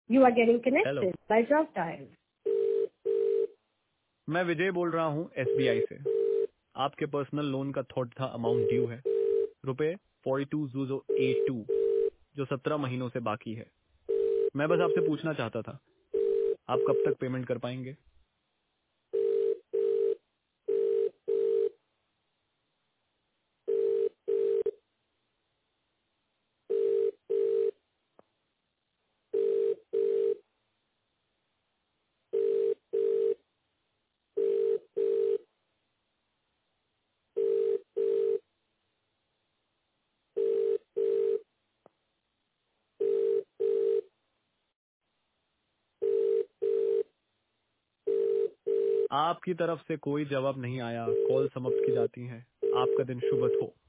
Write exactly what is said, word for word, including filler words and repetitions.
You are getting hello, connected by drop dial. मैं विजय बोल रहा हूँ एसबीआई से। आपके पर्सनल लोन का थोड़ा था अमाउंट ड्यू है, रुपए forty two zero eight two, जो सत्रह महीनों से बाकी है। मैं बस आपसे पूछना चाहता था, आप कब तक पेमेंट कर पाएंगे? आपकी तरफ से कोई जवाब नहीं आया, कॉल समाप्त की जाती है। आपका दिन शुभ हो।